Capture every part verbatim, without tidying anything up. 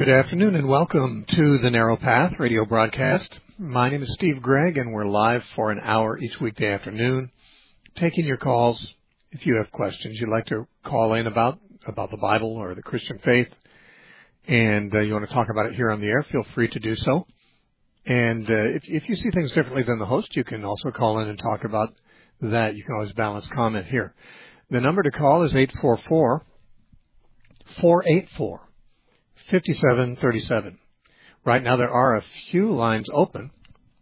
Good afternoon and welcome to the Narrow Path radio broadcast. My name is Steve Gregg and we're live for an hour each weekday afternoon, taking your calls. If you have questions you'd like to call in about, about the Bible or the Christian faith, and uh, you want to talk about it here on the air, feel free to do so. And uh, if, if you see things differently than the host, you can also call in and talk about that. You can always balance comment here. The number to call is eight four four, four eight four, five seven three seven. Right now there are a few lines open,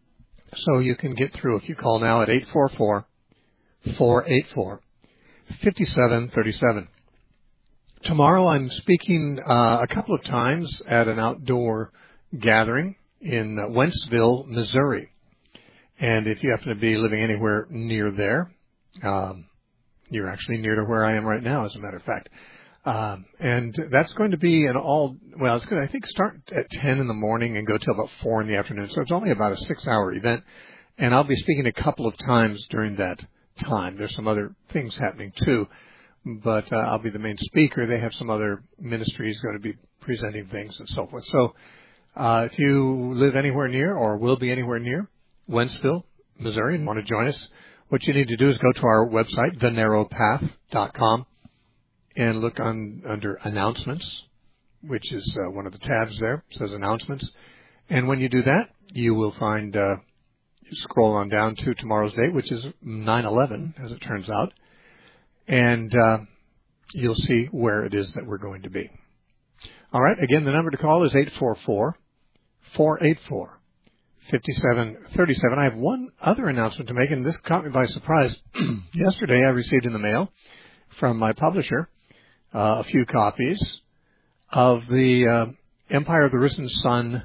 so you can get through if you call now at eight four four, four eight four, five seven three seven. Tomorrow I'm speaking uh, a couple of times at an outdoor gathering in uh, Wentzville, Missouri. And if you happen to be living anywhere near there, um, you're actually near to where I am right now, as a matter of fact. Um, and that's going to be an all, well, it's going to, I think, start at ten in the morning and go till about four in the afternoon. So it's only about a six-hour event. And I'll be speaking a couple of times during that time. There's some other things happening, too. But uh, I'll be the main speaker. They have some other ministries going to be presenting things and so forth. So uh, if you live anywhere near or will be anywhere near Wentzville, Missouri, and want to join us, what you need to do is go to our website, the narrow path dot com, and look on under announcements, which is uh, one of the tabs there. It says announcements. And when you do that, you will find, uh, you scroll on down to tomorrow's date, which is nine eleven, as it turns out. And uh, you'll see where it is that we're going to be. All right. Again, the number to call is eight four four, four eight four, five seven three seven. I have one other announcement to make, and this caught me by surprise. Yesterday, I received in the mail from my publisher uh, a few copies of the uh, Empire of the Risen Sun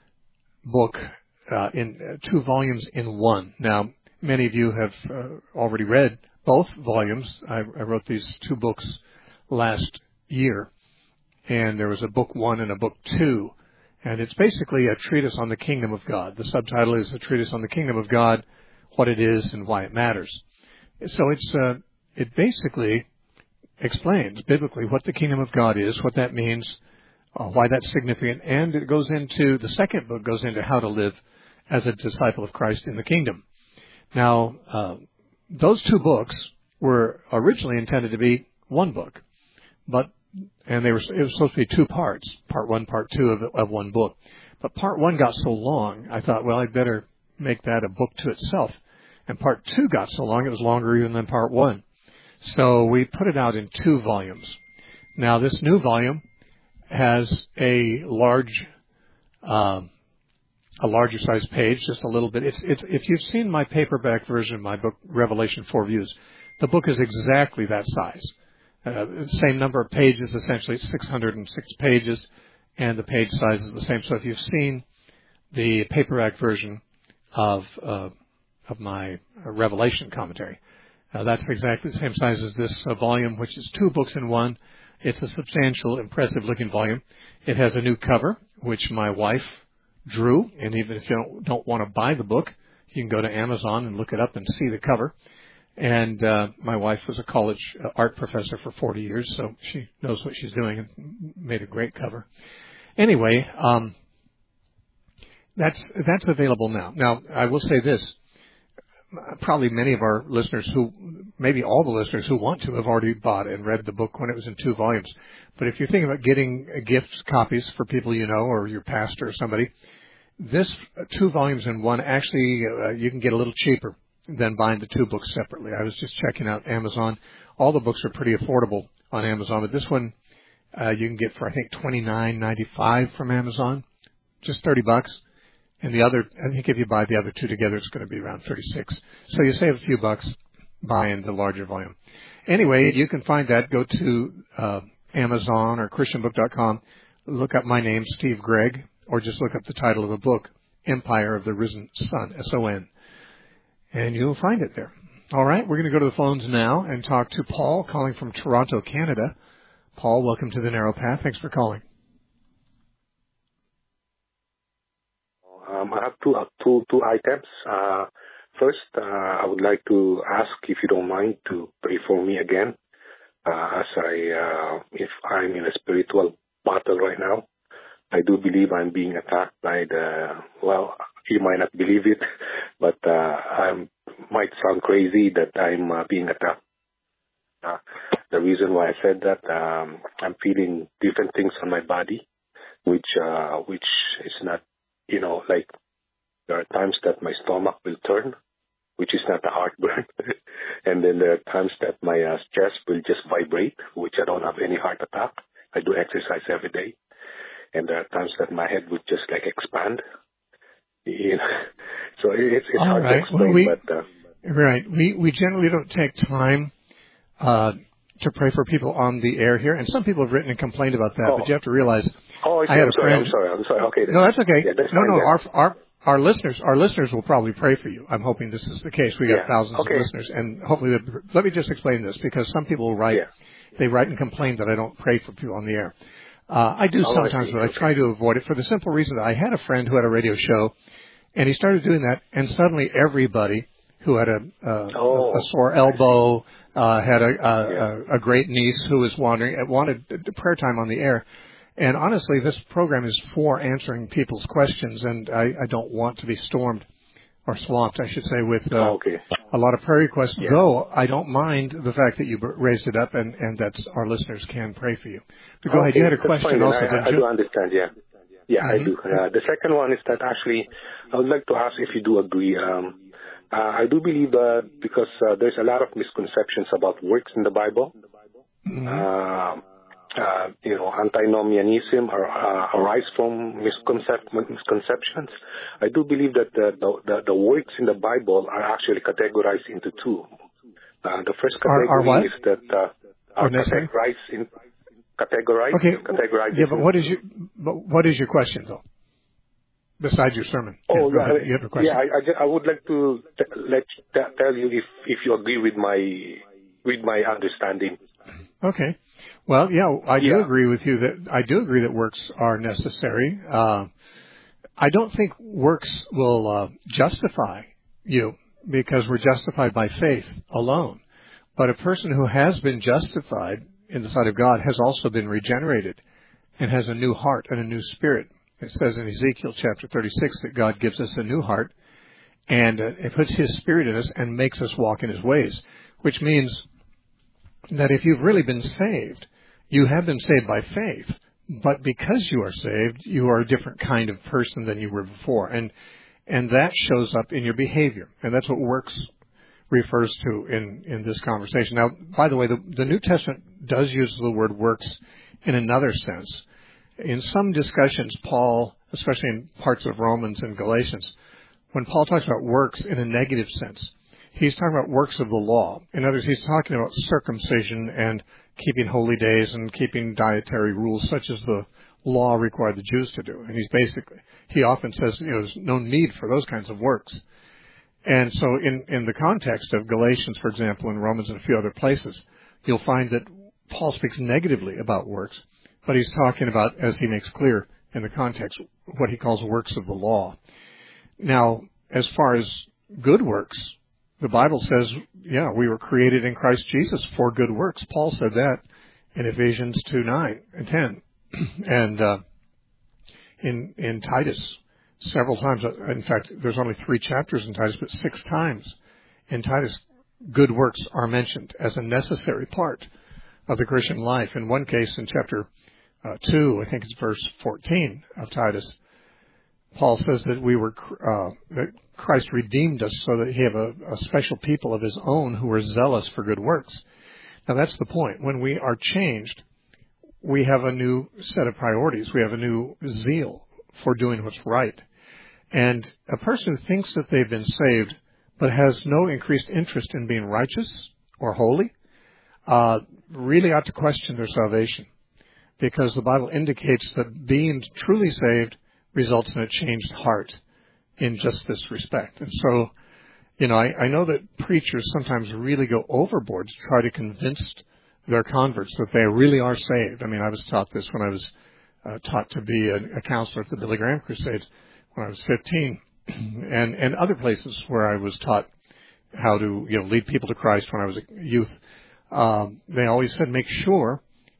book uh, in uh, two volumes in one. Now, many of you have uh, already read both volumes. I, I wrote these two books last year, and there was a book one and a book two, and it's basically a treatise on the kingdom of God. The subtitle is a treatise on the kingdom of God, what it is and why it matters. So it's uh, it basically explains biblically what the kingdom of God is, what that means, uh, why that's significant, and it goes into, the second book goes into how to live as a disciple of Christ in the kingdom. Now, uh, those two books were originally intended to be one book, but and they were it was supposed to be two parts, part one, part two of, of one book. But part one got so long, I thought, well, I'd better make that a book to itself. And part two got so long, it was longer even than part one. So we put it out in two volumes. Now, this new volume has a large, uh, a larger size page, just a little bit. It's, it's, if you've seen my paperback version of my book, Revelation Four Views, the book is exactly that size. Uh, same number of pages, essentially. It's six hundred six pages, and the page size is the same. So if you've seen the paperback version of uh, of my uh, Revelation commentary, uh, that's exactly the same size as this uh, volume, which is two books in one. It's a substantial, impressive-looking volume. It has a new cover, which my wife drew, and even if you don't, don't want to buy the book, you can go to Amazon and look it up and see the cover. And uh, my wife was a college uh, art professor for forty years, so she knows what she's doing and made a great cover. Anyway, um, that's that's available now. Now, I will say this. Probably many of our listeners who, maybe all the listeners who want to, have already bought and read the book when it was in two volumes. But if you're thinking about getting gift copies for people you know or your pastor or somebody, this two volumes in one, actually, uh, you can get a little cheaper than buying the two books separately. I was just checking out Amazon. All the books are pretty affordable on Amazon, but this one uh, you can get for, I think, twenty-nine ninety-five from Amazon, just thirty bucks. And the other, I think if you buy the other two together, it's going to be around thirty-six. So you save a few bucks buying the larger volume. Anyway, you can find that. Go to uh, Amazon or Christian book dot com. Look up my name, Steve Gregg, or just look up the title of the book, Empire of the Risen Sun, S O N. And you'll find it there. All right, we're going to go to the phones now and talk to Paul, calling from Toronto, Canada. Paul, welcome to the Narrow Path. Thanks for calling. Um, I have two, uh, two, two items. Uh, first, uh, I would like to ask, if you don't mind, to pray for me again, uh, as I, uh, if I'm in a spiritual battle right now. I do believe I'm being attacked by the, well, you might not believe it, but uh, I might sound crazy that I'm uh, being attacked. Uh, the reason why I said that, um, I'm feeling different things on my body, which uh, which is not, you know, like there are times that my stomach will turn, which is not a heartburn. And then there are times that my uh, chest will just vibrate, which I don't have any heart attack. I do exercise every day. And there are times that my head would just like expand. You know? So it's, it's hard right. to explain. Well, we, but, uh, right. We, we generally don't take time uh, to pray for people on the air here. And some people have written and complained about that. oh. But you have to realize, oh, I, I had I'm a sorry, friend. I'm sorry. I'm sorry. Okay. Then. No, that's okay. Yeah, that's no, no. then. Our, our, our listeners, our listeners will probably pray for you. I'm hoping this is the case. We got yeah. thousands okay. of listeners. And hopefully, let me just explain this, because some people write, yeah. they write and complain that I don't pray for people on the air. Uh, I do oh, sometimes, I but I okay. try to avoid it for the simple reason that I had a friend who had a radio show, and he started doing that, and suddenly everybody who had a, uh, oh, a sore elbow, uh, had a, a, yeah. a, a great niece who was wandering, wanted prayer time on the air. And honestly, this program is for answering people's questions, and I, I don't want to be stormed or swamped, I should say, with uh, oh, okay. a lot of prayer requests, yeah. though I don't mind the fact that you raised it up and, and that our listeners can pray for you. But go okay, ahead. You had a that's question fine, also, I, didn't I you? do understand, yeah. Yeah, mm-hmm. I do. Uh, the second one is that actually, I would like to ask if you do agree. Um, uh, I do believe uh, because uh, there's a lot of misconceptions about works in the Bible. Mm-hmm. Uh, uh, you know, antinomianism or uh, arise from misconcep- misconceptions. I do believe that the, the, the works in the Bible are actually categorized into two. Uh, the first category are, are what? is that uh, are categorized in categorized. Okay. Categorized yeah, but what is your but what is your question though? Besides your sermon. Oh, yeah, yeah, you have a question. yeah. I, I, just, I would like to t- let t- tell you if if you agree with my with my understanding. Okay. Well, yeah, I do yeah. agree with you that I do agree that works are necessary. Uh, I don't think works will uh, justify you, because we're justified by faith alone. But a person who has been justified in the sight of God has also been regenerated and has a new heart and a new spirit. It says in Ezekiel chapter thirty-six that God gives us a new heart, and uh, it puts His Spirit in us and makes us walk in His ways, which means that if you've really been saved, you have been saved by faith, but because you are saved, you are a different kind of person than you were before. And and that shows up in your behavior. And that's what works refers to in, in this conversation. Now, by the way, the, the New Testament does use the word works in another sense. In some discussions, Paul, especially in parts of Romans and Galatians, when Paul talks about works in a negative sense, he's talking about works of the law. In other words, he's talking about circumcision and keeping holy days and keeping dietary rules such as the law required the Jews to do. And he's basically, he often says, you know, there's no need for those kinds of works. And so in, in the context of Galatians, for example, and Romans and a few other places, you'll find that Paul speaks negatively about works, but he's talking about, as he makes clear in the context, what he calls works of the law. Now, as far as good works, the Bible says, yeah, we were created in Christ Jesus for good works. Paul said that in Ephesians two, nine and ten. And uh, in in Titus, several times, in fact, there's only three chapters in Titus, but six times in Titus, good works are mentioned as a necessary part of the Christian life. In one case, in chapter uh, two, I think it's verse fourteen of Titus, Paul says that we were uh, that Christ redeemed us so that he have a, a special people of his own who are zealous for good works. Now that's the point. When we are changed, we have a new set of priorities. We have a new zeal for doing what's right. And a person who thinks that they've been saved but has no increased interest in being righteous or holy uh, really ought to question their salvation, because the Bible indicates that being truly saved results in a changed heart in just this respect. And so, you know, I, I know that preachers sometimes really go overboard to try to convince their converts that they really are saved. I mean, I was taught this when I was uh, taught to be a, a counselor at the Billy Graham Crusades when I was fifteen, and, and other places where I was taught how to, you know, lead people to Christ when I was a youth. Um, they always said, make sure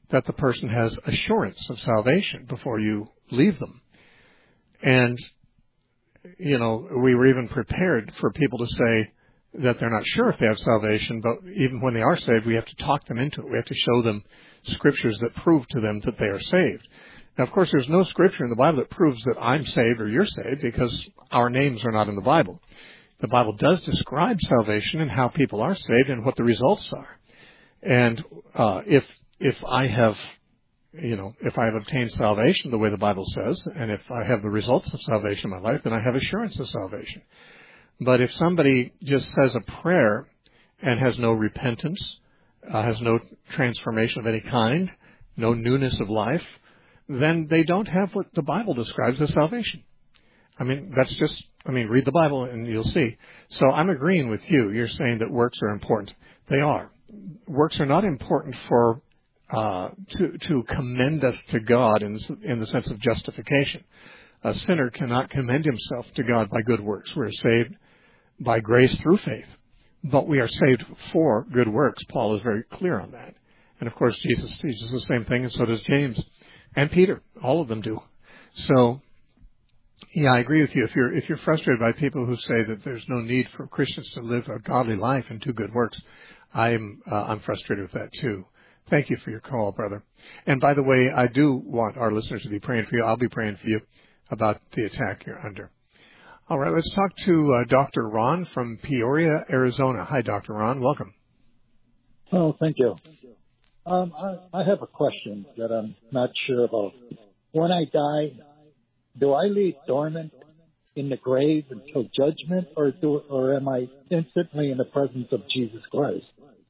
that the person has assurance of salvation before you leave them. And, you know, we were even prepared for people to say that they're not sure if they have salvation, but even when they are saved, we have to talk them into it. We have to show them scriptures that prove to them that they are saved. Now, of course, there's no scripture in the Bible that proves that I'm saved or you're saved, because our names are not in the Bible. The Bible does describe salvation and how people are saved and what the results are. And uh, if if I have, you know, if I have obtained salvation the way the Bible says, and if I have the results of salvation in my life, then I have assurance of salvation. But if somebody just says a prayer and has no repentance, uh, has no transformation of any kind, no newness of life, then they don't have what the Bible describes as salvation. I mean, that's just, I mean, read the Bible and you'll see. So I'm agreeing with you. You're saying that works are important. They are. Works are not important for uh, to to commend us to God in in the sense of justification. A sinner cannot commend himself to God by good works. We're saved by grace through faith, but we are saved for good works. Paul is very clear on that. And of course, Jesus teaches the same thing, and so does James and Peter. All of them do. So, yeah, I agree with you. If you're if you're frustrated by people who say that there's no need for Christians to live a godly life and do good works, I'm uh, I'm frustrated with that too. Thank you for your call, brother. And by the way, I do want our listeners to be praying for you. I'll be praying for you about the attack you're under. All right, let's talk to uh, Doctor Ron from Peoria, Arizona. Hi, Doctor Ron. Welcome. Oh, thank you. Um, I, I have a question that I'm not sure about. When I die, do I lay dormant in the grave until judgment, or do, or am I instantly in the presence of Jesus Christ?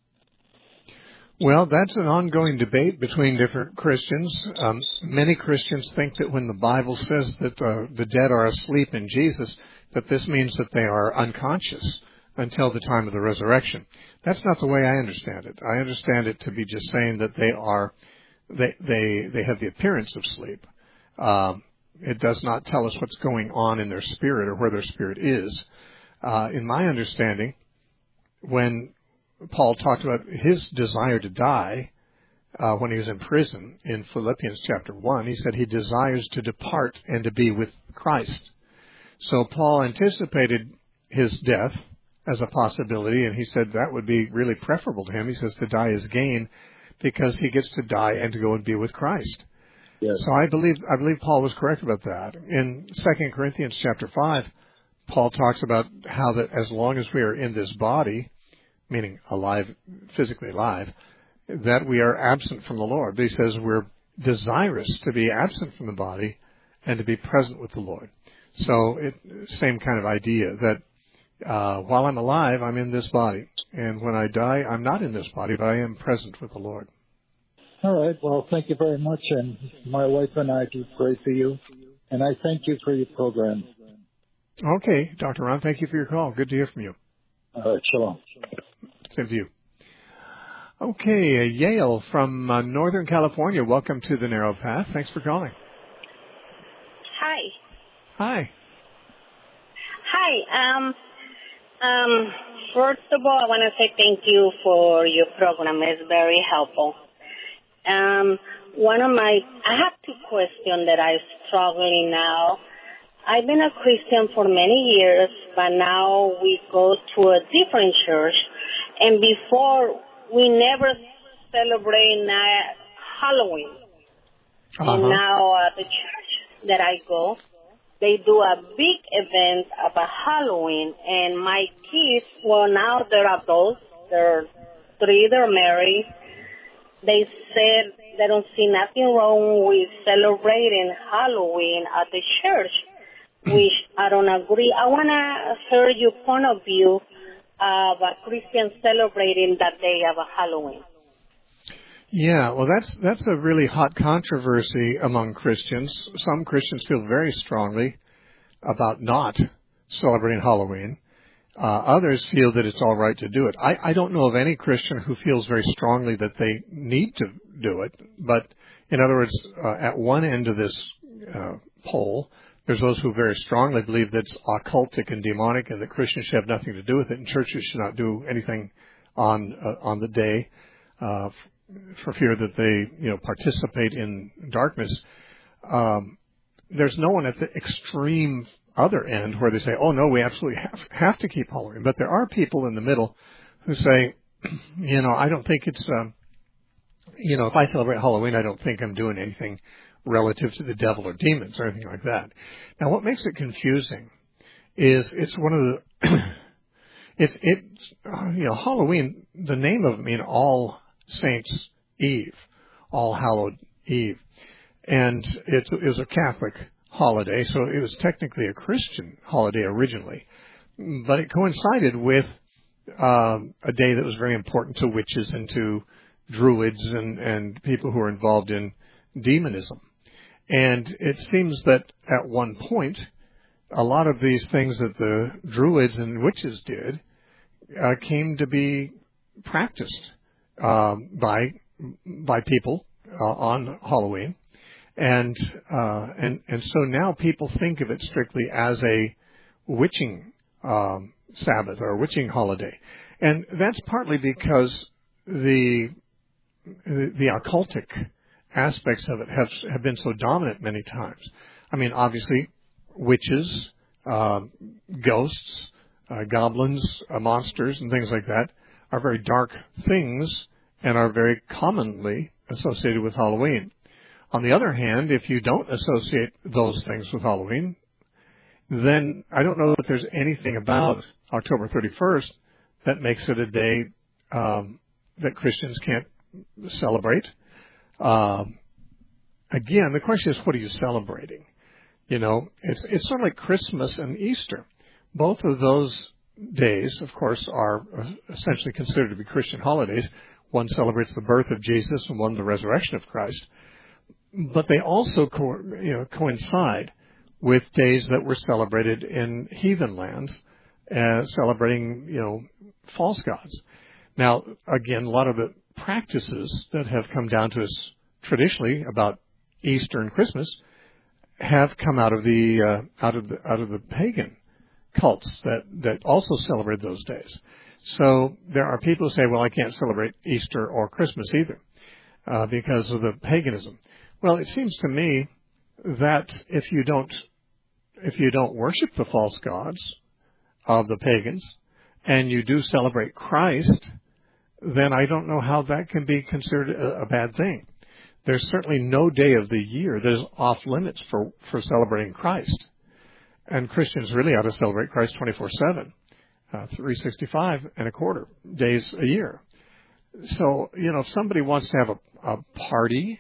Well, that's an ongoing debate between different Christians. Um, many Christians think that when the Bible says that uh, the dead are asleep in Jesus, that this means that they are unconscious until the time of the resurrection. That's not the way I understand it. I understand it to be just saying that they are, they they, they have the appearance of sleep. Um, it does not tell us what's going on in their spirit or where their spirit is. Uh, in my understanding, when Paul talked about his desire to die uh, when he was in prison in Philippians chapter one, he said he desires to depart and to be with Christ. So Paul anticipated his death as a possibility, and he said that would be really preferable to him. He says to die is gain because he gets to die and to go and be with Christ. Yes. So I believe I believe Paul was correct about that. In Second Corinthians chapter five, Paul talks about how that as long as we are in this body, meaning alive, physically alive, that we are absent from the Lord. But he says we're desirous to be absent from the body and to be present with the Lord. So it, same kind of idea that uh, while I'm alive, I'm in this body. And when I die, I'm not in this body, but I am present with the Lord. All right. Well, thank you very much. And my wife and I do pray for you. And I thank you for your program. Okay, Doctor Ron, thank you for your call. Good to hear from you. All right. Shalom. Same to you. Okay, uh, Yale from uh, Northern California. Welcome to the Narrow Path. Thanks for calling. Hi. Hi. Hi. Um, um, first of all, I want to say thank you for your program. It's very helpful. Um, one of my, I have two questions that I'm struggling now. I've been a Christian for many years, but now we go to a different church. And before, we never celebrate Halloween. Uh-huh. And now at the church that I go, they do a big event about Halloween. And my kids, well, now they're adults. They're three, they're married. They said they don't see nothing wrong with celebrating Halloween at the church, which I don't agree. I want to hear your point of view of a Christian celebrating that day of Halloween. Yeah, well, that's that's a really hot controversy among Christians. Some Christians feel very strongly about not celebrating Halloween. Uh, others feel that it's all right to do it. I, I don't know of any Christian who feels very strongly that they need to do it. But in other words, uh, at one end of this uh, poll, there's those who very strongly believe that it's occultic and demonic and that Christians should have nothing to do with it and churches should not do anything on uh, on the day uh, for fear that they, you know, participate in darkness. Um, there's no one at the extreme other end where they say, oh, no, we absolutely have, have to keep Halloween. But there are people in the middle who say, you know, I don't think it's, um, you know, if I celebrate Halloween, I don't think I'm doing anything relative to the devil or demons or anything like that. Now, what makes it confusing is it's one of the, it's, it, you know, Halloween, the name of it means All Saints Eve, All Hallowed Eve. And it, it was a Catholic holiday, so it was technically a Christian holiday originally. But it coincided with um, a day that was very important to witches and to druids and, and people who are involved in demonism. And it seems that at one point, a lot of these things that the druids and witches did uh, came to be practiced um, by by people uh, on Halloween. And uh, and and so now people think of it strictly as a witching um, Sabbath or a witching holiday, and that's partly because the the, the occultic aspects of it have have been so dominant many times. I mean, obviously, witches, uh, ghosts, uh, goblins, uh, monsters, and things like that are very dark things and are very commonly associated with Halloween. On the other hand, if you don't associate those things with Halloween, then I don't know that there's anything about October thirty-first that makes it a day um, that Christians can't celebrate. Um, again, the question is, what are you celebrating? You know, it's it's sort of like Christmas and Easter. Both of those days, of course, are essentially considered to be Christian holidays. One celebrates the birth of Jesus and one the resurrection of Christ. But they also co- you know, coincide with days that were celebrated in heathen lands, uh, celebrating, you know, false gods. Now, again, a lot of the practices that have come down to us traditionally about Easter and Christmas have come out of the uh, out of the out of the pagan cults that that also celebrate those days. So there are people who say, well, I can't celebrate Easter or Christmas either uh, because of the paganism. Well, it seems to me that if you don't if you don't worship the false gods of the pagans and you do celebrate Christ, then I don't know how that can be considered a, a bad thing. There's certainly no day of the year that is off limits for, for celebrating Christ. And Christians really ought to celebrate Christ twenty-four seven, uh, three hundred sixty-five and a quarter days a year. So, you know, if somebody wants to have a, a party,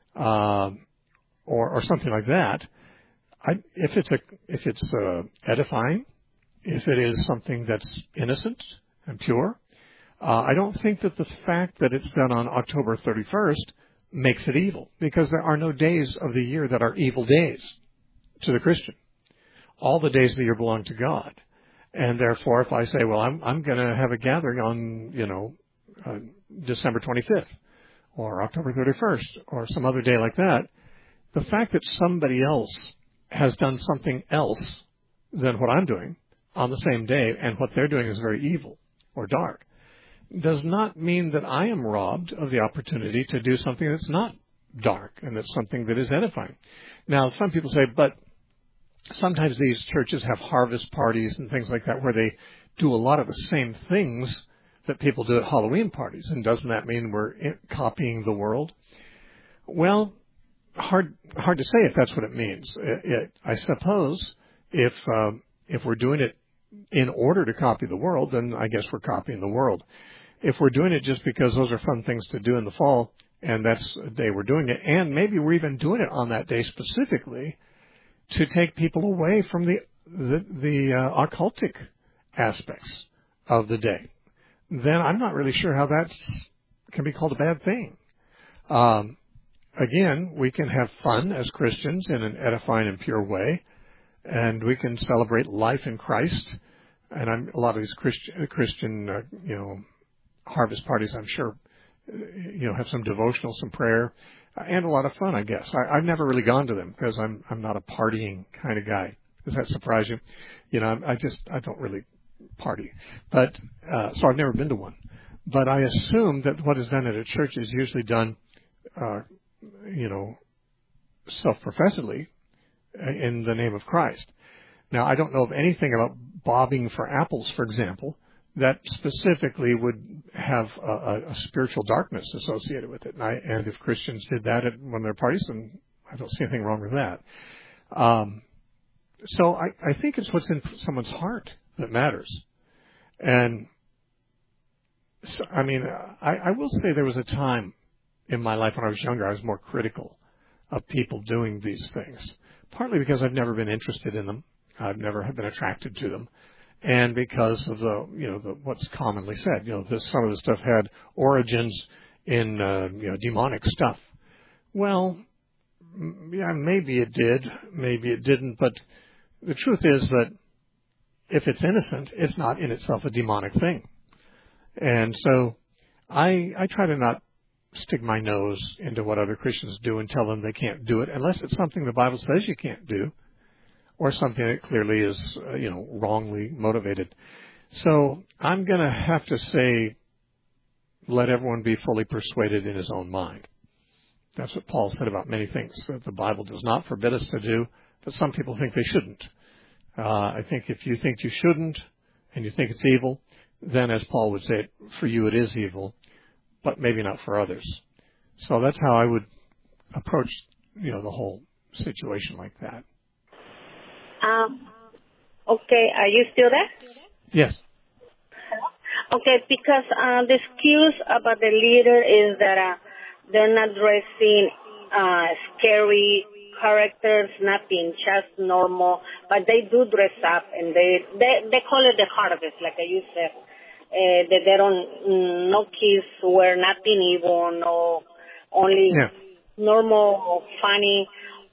Uh, or, or something like that. I, if it's a, if it's uh, edifying, if it is something that's innocent and pure, uh, I don't think that the fact that it's done on October thirty-first makes it evil, because there are no days of the year that are evil days to the Christian. All the days of the year belong to God, and therefore, if I say, well, I'm I'm going to have a gathering on, you know, uh, December twenty-fifth. Or October thirty-first, or some other day like that, the fact that somebody else has done something else than what I'm doing on the same day, and what they're doing is very evil or dark, does not mean that I am robbed of the opportunity to do something that's not dark and that's something that is edifying. Now, some people say, but sometimes these churches have harvest parties and things like that where they do a lot of the same things that people do at Halloween parties, and doesn't that mean we're copying the world? Well, hard hard to say if that's what it means. It, it, I suppose if uh, if we're doing it in order to copy the world, then I guess we're copying the world. If we're doing it just because those are fun things to do in the fall, and that's the day we're doing it, and maybe we're even doing it on that day specifically to take people away from the the, the uh, occultic aspects of the day, then I'm not really sure how that can be called a bad thing. Um, again, we can have fun as Christians in an edifying and pure way, and we can celebrate life in Christ. And I'm, a lot of these Christian, Christian uh, you know, harvest parties, I'm sure, you know, have some devotional, some prayer, and a lot of fun, I guess. I, I've never really gone to them because I'm I'm not a partying kind of guy. Does that surprise you? You know, I just I don't really party, but uh, so I've never been to one. But I assume that what is done at a church is usually done, uh, you know, self-professedly in the name of Christ. Now, I don't know of anything about bobbing for apples, for example, that specifically would have a, a spiritual darkness associated with it. And, I, and if Christians did that at one of their parties, then I don't see anything wrong with that. Um, so I, I think it's what's in someone's heart that matters. And, so, I mean, I, I will say there was a time in my life when I was younger, I was more critical of people doing these things, partly because I've never been interested in them. I've never been attracted to them. And because of the, you know, the, what's commonly said, you know, this, some of the stuff had origins in, uh, you know, demonic stuff. Well, yeah, maybe it did, maybe it didn't, but the truth is that if it's innocent, it's not in itself a demonic thing. And so I, I try to not stick my nose into what other Christians do and tell them they can't do it unless it's something the Bible says you can't do, or something that clearly is, uh, you know, wrongly motivated. So I'm going to have to say, let everyone be fully persuaded in his own mind. That's what Paul said about many things that the Bible does not forbid us to do, but some people think they shouldn't. Uh, I think if you think you shouldn't and you think it's evil, then as Paul would say, for you it is evil, but maybe not for others. So that's how I would approach, you know, the whole situation like that. Um, okay, are you still there? Yes. Okay, because uh, the excuse about the leader is that uh, they're not dressing uh, scary characters, nothing, just normal, but they do dress up, and they they, they call it the harvest, like you said. Uh, that they don't, no kids wear nothing evil, no, only yeah. normal, funny.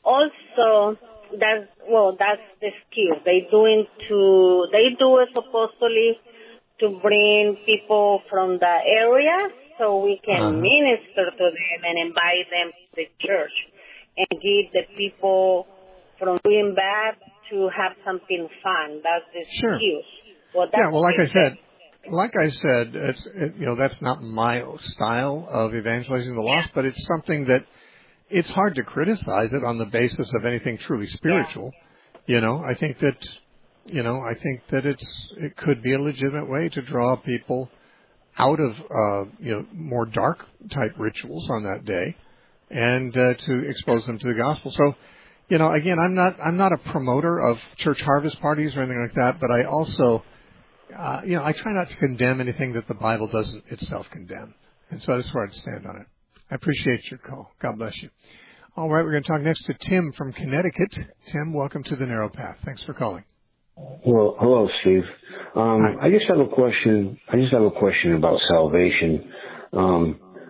Also, that's, well, that's the skill. They doing to, they do it supposedly to bring people from the area so we can uh-huh. minister to them and invite them to the church and give the people from doing bad to have something fun. That's the sure. excuse. Well, that's yeah, well, like I said, said. Like I said, it's, it, you know, that's not my style of evangelizing the lost, but it's something that it's hard to criticize it on the basis of anything truly spiritual. Yeah. You know, I think that, you know, I think that it's, it could be a legitimate way to draw people out of, uh, you know, more dark type rituals on that day and, uh, to expose them to the gospel. So, you know, again, I'm not, I'm not a promoter of church harvest parties or anything like that, but I also, Uh, you know, I try not to condemn anything that the Bible doesn't itself condemn. And so that's where I'd stand on it. I appreciate your call. God bless you. All right, we're going to talk next to Tim from Connecticut. Tim, welcome to the Narrow Path. Thanks for calling. Well, hello, Steve. Um, I just have a question. I just have a question about salvation. Um,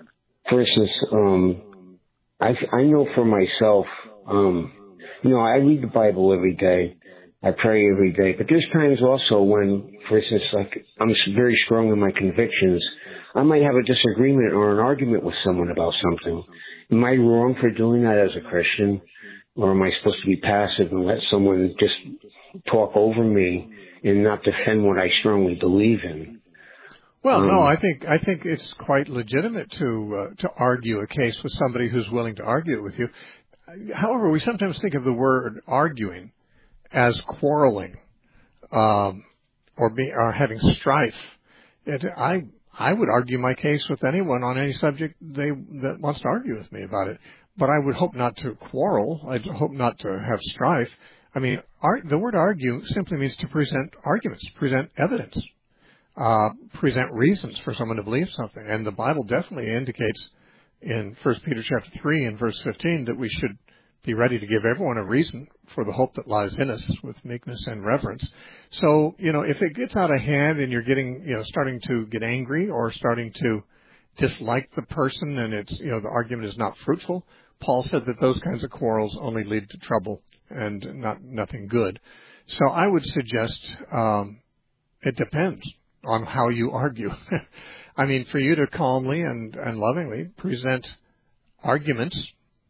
for instance, um, I, I know for myself, um, you know, I read the Bible every day. I pray every day, but there's times also when, for instance, like I'm very strong in my convictions, I might have a disagreement or an argument with someone about something. Am I wrong for doing that as a Christian, or am I supposed to be passive and let someone just talk over me and not defend what I strongly believe in? Well, um, no, I think I think it's quite legitimate to uh, to argue a case with somebody who's willing to argue it with you. However, we sometimes think of the word arguing as quarreling, um, or be, or having strife. It, I I would argue my case with anyone on any subject they that wants to argue with me about it. But I would hope not to quarrel. I'd hope not to have strife. I mean, ar- the word argue simply means to present arguments, present evidence, uh, present reasons for someone to believe something. And the Bible definitely indicates in First Peter chapter three and verse fifteen that we should be ready to give everyone a reason for the hope that lies in us with meekness and reverence. So, you know, if it gets out of hand and you're getting, you know, starting to get angry or starting to dislike the person and it's, you know, the argument is not fruitful, Paul said that those kinds of quarrels only lead to trouble and not nothing good. So I would suggest um, it depends on how you argue. I mean, for you to calmly and, and lovingly present arguments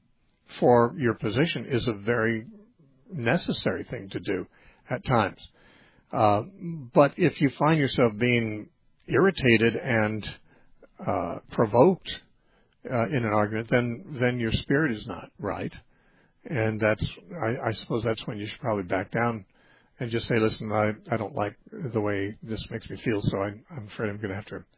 for your position is a very necessary thing to do at times. Uh, but if you find yourself being irritated and uh, provoked uh, in an argument, then then your spirit is not right, and that's I, I suppose that's when you should probably back down and just say, listen, I, I don't like the way this makes me feel, so I, I'm afraid I'm going to have to,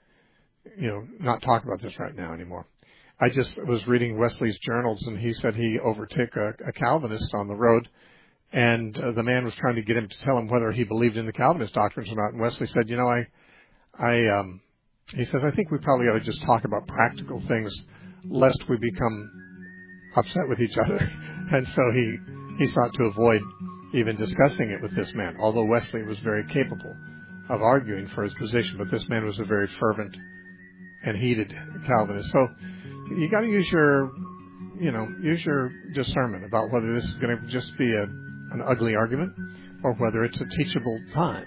you know, not talk about this right now anymore. I just was reading Wesley's journals, and he said he overtook a, a Calvinist on the road, and uh, the man was trying to get him to tell him whether he believed in the Calvinist doctrines or not. And Wesley said, you know, I, I, um, he says, I think we probably ought to just talk about practical things, lest we become upset with each other. And so he, he sought to avoid even discussing it with this man, although Wesley was very capable of arguing for his position, but this man was a very fervent and heated Calvinist. So you got to use your, you know, use your discernment about whether this is going to just be a, an ugly argument or whether it's a teachable time.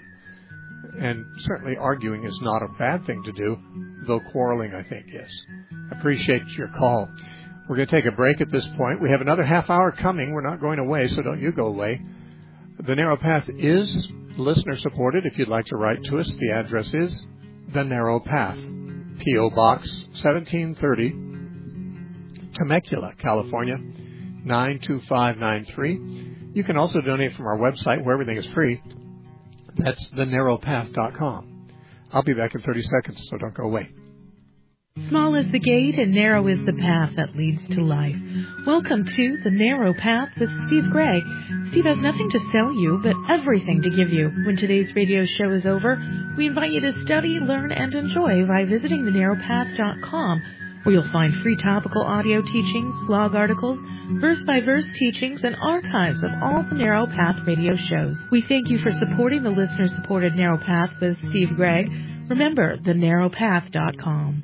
And certainly arguing is not a bad thing to do, though quarreling, I think, is. Appreciate your call. We're going to take a break at this point. We have another half hour coming. We're not going away, so don't you go away. The Narrow Path is listener supported. If you'd like to write to us, the address is The Narrow Path, P O Box seventeen thirty, Temecula, California, nine two five nine three. You can also donate from our website where everything is free. That's the narrow path dot com. I'll be back in thirty seconds, so don't go away. Small is the gate and narrow is the path that leads to life. Welcome to The Narrow Path with Steve Gregg. Steve has nothing to sell you, but everything to give you. When today's radio show is over, we invite you to study, learn, and enjoy by visiting the narrow path dot com, where you'll find free topical audio teachings, blog articles, verse-by-verse teachings, and archives of all the Narrow Path radio shows. We thank you for supporting the listener-supported Narrow Path with Steve Gregg. Remember, the narrow path dot com.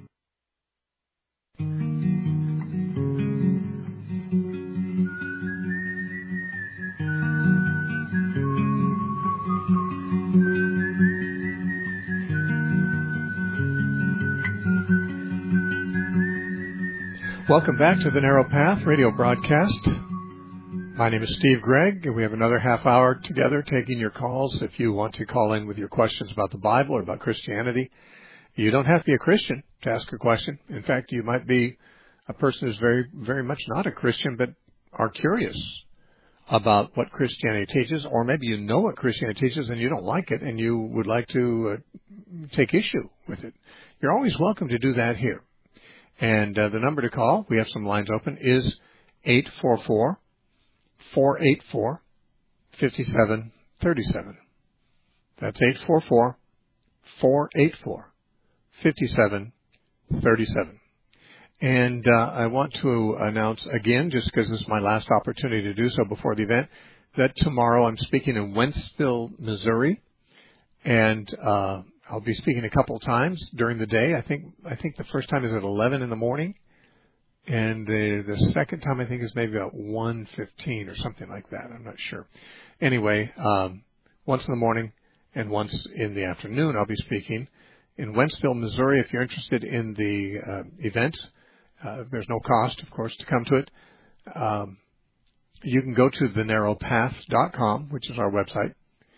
Welcome back to the Narrow Path radio broadcast. My name is Steve Gregg, and we have another half hour together taking your calls. If you want to call in with your questions about the Bible or about Christianity, you don't have to be a Christian to ask a question. In fact, you might be a person who's very, very much not a Christian, but are curious about what Christianity teaches, or maybe you know what Christianity teaches and you don't like it and you would like to uh, take issue with it. You're always welcome to do that here. And uh, the number to call, we have some lines open, is eight four four, four eight four, five seven three seven. That's eight four four, four eight four, five seven three seven. And uh, I want to announce again, just because this is my last opportunity to do so before the event, that tomorrow I'm speaking in Wentzville, Missouri, and uh, I'll be speaking a couple times during the day. I think I think the first time is at eleven in the morning, and the, the second time I think is maybe about one fifteen or something like that. I'm not sure. Anyway, um, once in the morning and once in the afternoon, I'll be speaking in Wentzville, Missouri. If you're interested in the uh, event, uh, there's no cost, of course, to come to it. Um, you can go to the narrow path dot com, which is our website.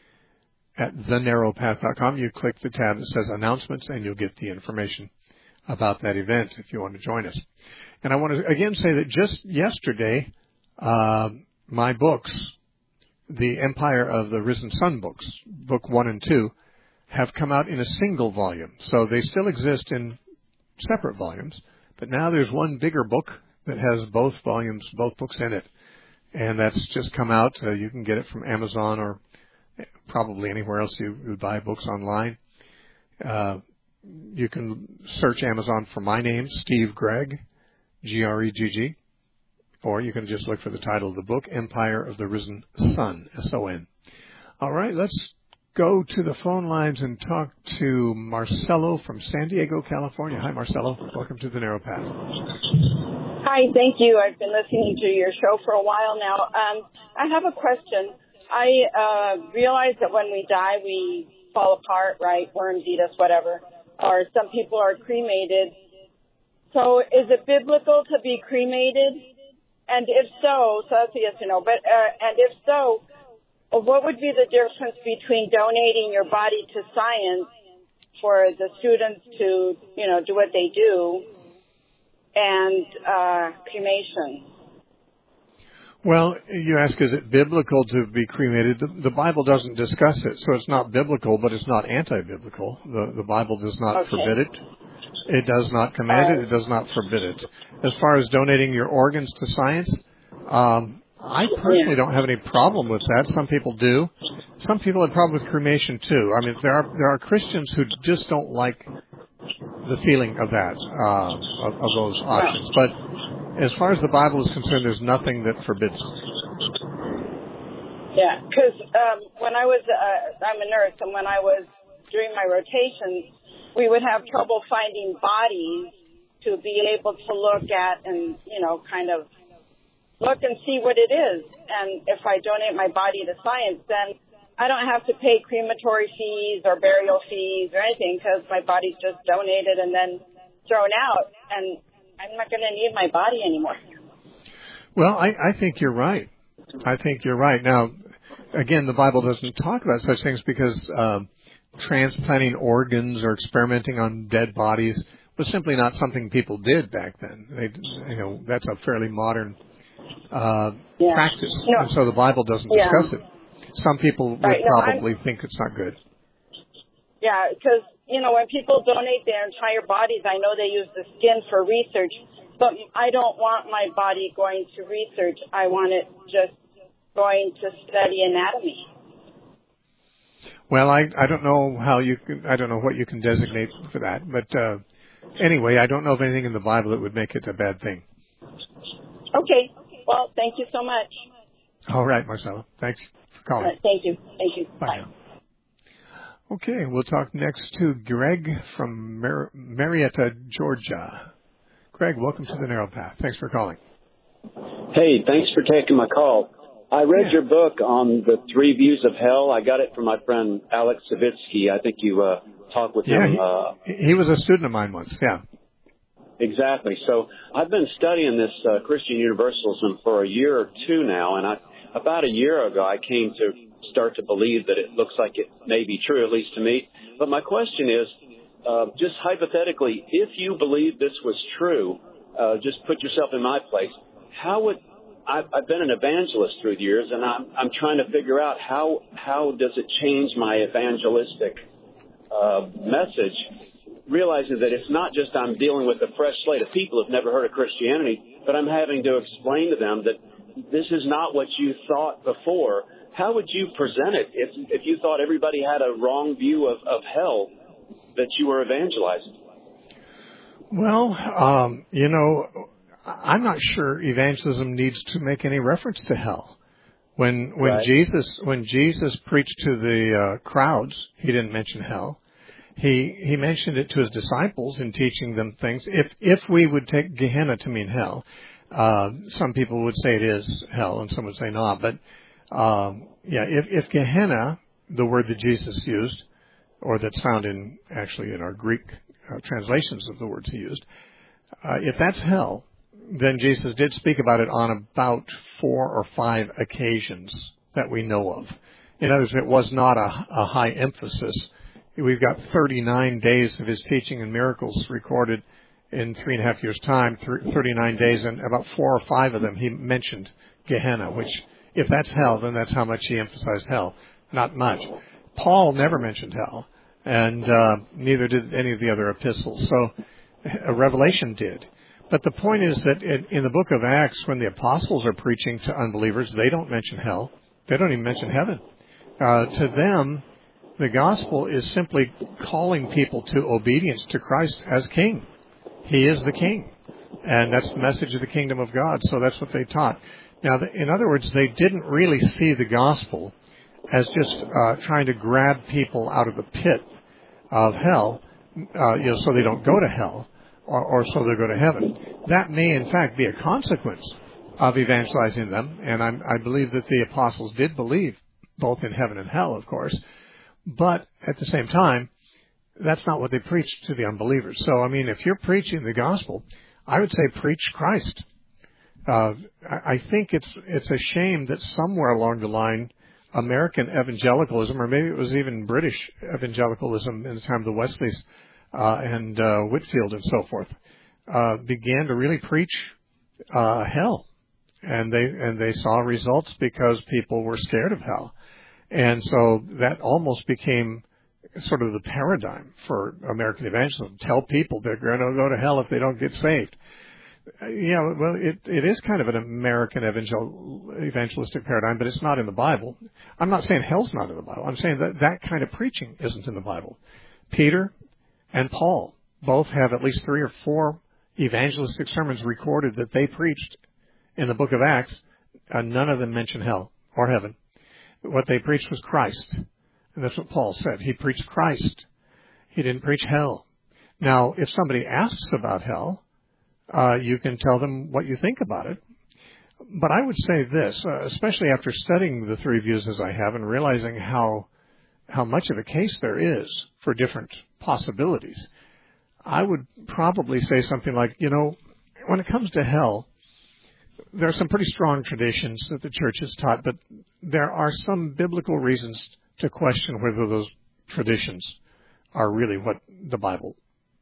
At the narrow path dot com, you click the tab that says Announcements, and you'll get the information about that event if you want to join us. And I want to again say that just yesterday, uh, my books, the Empire of the Risen Sun books, book one and two, have come out in a single volume. So they still exist in separate volumes, but now there's one bigger book that has both volumes, both books in it. And that's just come out. Uh, you can get it from Amazon or probably anywhere else you would buy books online. Uh, you can search Amazon for my name, Steve Gregg, G R E G G, or you can just look for the title of the book, Empire of the Risen Sun, S O N. All right, let's go to the phone lines and talk to Marcelo from San Diego, California. Hi, Marcelo. Welcome to the Narrow Path. Hi, thank you. I've been listening to your show for a while now. Um, I have a question. I uh, realize that when we die, we fall apart, right? Worms eat us, whatever. Or some people are cremated. So is it biblical to be cremated? And if so, so that's a yes or no. But uh, and if so, what would be the difference between donating your body to science for the students to, you know, do what they do, and uh, cremation. Well, you ask, is it biblical to be cremated? The, the Bible doesn't discuss it, so it's not biblical, but it's not anti-biblical. The, the Bible does not Okay. forbid it. It does not command Uh, it. It does not forbid it. As far as donating your organs to science, um, I personally Yeah. don't have any problem with that. Some people do. Some people have problem with cremation too. I mean, there are there are Christians who just don't like the feeling of that, uh, of, of those options. But as far as the Bible is concerned, there's nothing that forbids it. Yeah, because um, when I was, uh, I'm a nurse, and when I was doing my rotations, we would have trouble finding bodies to be able to look at and, you know, kind of look and see what it is. And if I donate my body to science, then I don't have to pay crematory fees or burial fees or anything, because my body's just donated and then thrown out, and I'm not going to need my body anymore. Well, I, I think you're right. I think you're right. Now, again, the Bible doesn't talk about such things because um, transplanting organs or experimenting on dead bodies was simply not something people did back then. They, you know, that's a fairly modern uh, Yeah. practice, No. and so the Bible doesn't Yeah. discuss it. Some people would Right. No, probably think it's not good. Yeah, because, you know, when people donate their entire bodies, I know they use the skin for research, but I don't want my body going to research. I want it just going to study anatomy. Well, I I don't know how you can, I don't know what you can designate for that, but uh, anyway, I don't know of anything in the Bible that would make it a bad thing. Okay. Well, thank you so much. All right, Marcella. Thanks for calling. All right, thank you. Thank you. Bye Bye. now. Okay, we'll talk next to Greg from Mar- Marietta, Georgia. Greg, welcome to the Narrow Path. Thanks for calling. Hey, thanks for taking my call. I read Yeah. your book on the three views of hell. I got it from my friend Alex Savitsky. I think you uh, talked with Yeah, him. he, Uh, he was a student of mine once, yeah. exactly. So I've been studying this uh, Christian Universalism for a year or two now, and I, about a year ago I came to start to believe that it looks like it may be true, at least to me. But my question is, uh, just hypothetically, if you believe this was true, uh, just put yourself in my place, how would I've, I've been an evangelist through the years, and I'm, I'm trying to figure out how how does it change my evangelistic uh, message, realizing that it's not just I'm dealing with a fresh slate of people who've never heard of Christianity, but I'm having to explain to them that this is not what you thought before. How would you present it if if you thought everybody had a wrong view of, of hell that you were evangelizing? Well, um, you know, I'm not sure evangelism needs to make any reference to hell. When when Right. Jesus when Jesus preached to the uh, crowds, he didn't mention hell. He he mentioned it to his disciples in teaching them things. If if we would take Gehenna to mean hell, uh, some people would say it is hell, and some would say not. But um, yeah, if if Gehenna, the word that Jesus used, or that's found in actually in our Greek uh, translations of the words he used, uh, if that's hell, then Jesus did speak about it on about four or five occasions that we know of. In other words, it was not a, a high emphasis. We've got thirty-nine days of his teaching and miracles recorded in three and a half years' time, thirty-nine days, and about four or five of them he mentioned Gehenna, which, if that's hell, then that's how much he emphasized hell. Not much. Paul never mentioned hell, and uh, neither did any of the other epistles. So uh, Revelation did. But the point is that in, in the book of Acts, when the apostles are preaching to unbelievers, they don't mention hell. They don't even mention heaven. Uh, to them, the gospel is simply calling people to obedience to Christ as king. He is the king. And that's the message of the kingdom of God. So that's what they taught. Now, in other words, they didn't really see the gospel as just uh, trying to grab people out of the pit of hell, uh, you know, so they don't go to hell. Or, or so they'll go to heaven. That may, in fact, be a consequence of evangelizing them, and I'm, I believe that the apostles did believe both in heaven and hell, of course, but at the same time, that's not what they preached to the unbelievers. So, I mean, if you're preaching the gospel, I would say preach Christ. Uh, I, I think it's it's a shame that somewhere along the line, American evangelicalism, or maybe it was even British evangelicalism in the time of the Wesleys uh, and uh, Whitefield and so forth, uh, began to really preach uh, hell, and they and they saw results because people were scared of hell, and so that almost became sort of the paradigm for American evangelism. Tell people they're going to go to hell if they don't get saved. Yeah, well, it, it is kind of an American evangel, evangelistic paradigm, but it's not in the Bible. I'm not saying hell's not in the Bible. I'm saying that that kind of preaching isn't in the Bible. Peter and Paul both have at least three or four evangelistic sermons recorded that they preached in the book of Acts. Uh, none of them mention hell or heaven. What they preached was Christ. And that's what Paul said. He preached Christ. He didn't preach hell. Now, if somebody asks about hell, Uh, you can tell them what you think about it. But I would say this, uh, especially after studying the three views as I have and realizing how how much of a case there is for different possibilities, I would probably say something like, you know, when it comes to hell, there are some pretty strong traditions that the church has taught, but there are some biblical reasons to question whether those traditions are really what the Bible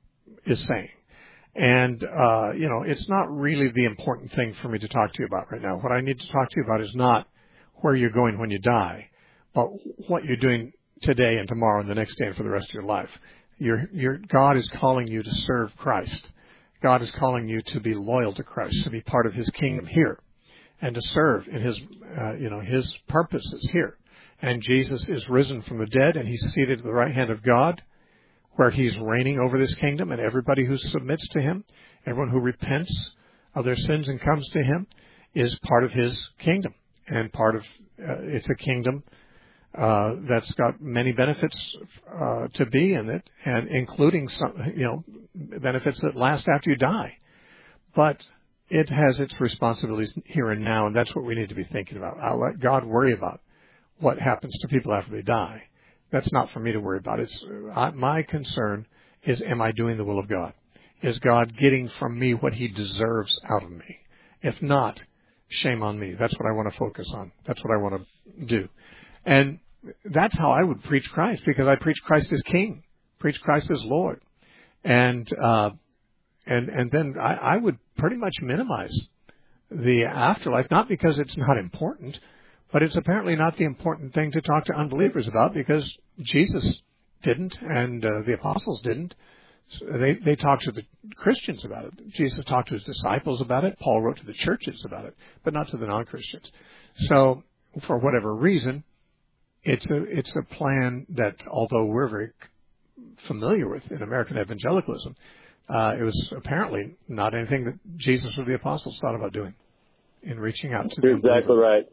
is saying. And, uh, you know, it's not really the important thing for me to talk to you about right now. What I need to talk to you about is not where you're going when you die, but what you're doing today and tomorrow and the next day and for the rest of your life. Your, your, God is calling you to serve Christ. God is calling you to be loyal to Christ, to be part of His kingdom here, and to serve in His, uh, you know, His purposes here. And Jesus is risen from the dead, and He's seated at the right hand of God, where He's reigning over this kingdom, and everybody who submits to Him, everyone who repents of their sins and comes to Him, is part of His kingdom. And part of, uh, it's a kingdom uh, that's got many benefits uh, to be in it, and including some, you know, benefits that last after you die. But it has its responsibilities here and now, and that's what we need to be thinking about. I'll let God worry about what happens to people after they die. That's not for me to worry about. It's uh, my concern is, am I doing the will of God? Is God getting from me what He deserves out of me? If not, shame on me. That's what I want to focus on. That's what I want to do. And that's how I would preach Christ, because I preach Christ as King, preach Christ as Lord. And uh, and and then I, I would pretty much minimize the afterlife, not because it's not important, but it's apparently not the important thing to talk to unbelievers about, because Jesus didn't, and uh, the apostles didn't. So they, they talked to the Christians about it. Jesus talked to His disciples about it. Paul wrote to the churches about it, but not to the non-Christians. So for whatever reason, it's a, it's a plan that, although we're very familiar with in American evangelicalism, uh, it was apparently not anything that Jesus or the apostles thought about doing in reaching out to You're exactly right.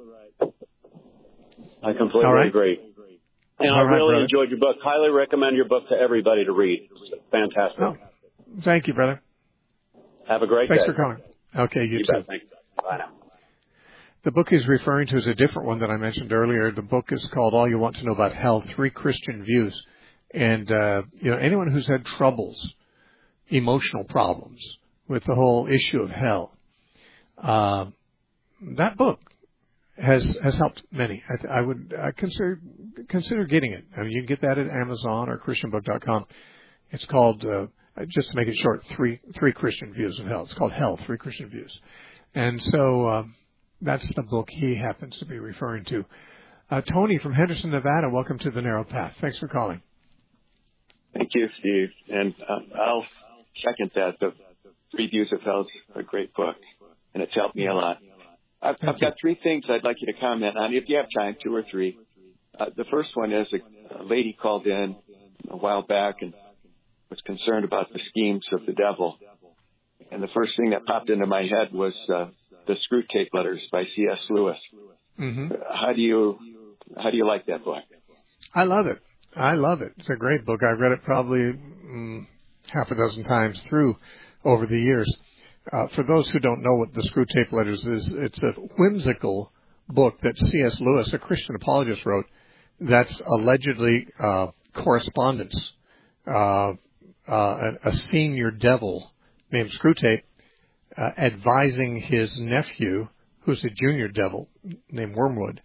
I completely right. agree. And All I right, really brother. enjoyed your book. Highly recommend your book to everybody to read. It was fantastic. Oh, thank you, brother. Have a great Thanks day. for calling. Okay, you, You too. bet. Thanks. Bye now. The book he's referring to is a different one that I mentioned earlier. The book is called All You Want to Know About Hell, Three Christian Views. And, uh, you know, anyone who's had troubles, emotional problems with the whole issue of hell, uh, that book has has helped many. I, I would I consider consider getting it. I mean, you can get that at Amazon or Christian book dot com. It's called, uh, just to make it short, Three Three Christian Views of Hell. It's called Hell, Three Christian Views. And so uh, that's the book he happens to be referring to. Uh, Tony from Henderson, Nevada, welcome to The Narrow Path. Thanks for calling. Thank you, Steve. And uh, I'll second that. The Three Views of Hell is a great book, and it's helped me a lot. I've, I've got three things I'd like you to comment on, if you have time, two or three. Uh, the first one is a, a lady called in a while back and was concerned about the schemes of the devil. And the first thing that popped into my head was uh, the Screw Tape Letters by C S Lewis. Mm-hmm. Uh, how do you how do you like that book? I love it. I love it. It's a great book. I've read it probably mm, half a dozen times through over the years. Uh, for those who don't know what the Screw Tape Letters is, it's a whimsical book that C S Lewis, a Christian apologist, wrote that's allegedly uh, correspondence. Uh, uh, a senior devil named Screwtape uh, advising his nephew, who's a junior devil named Wormwood,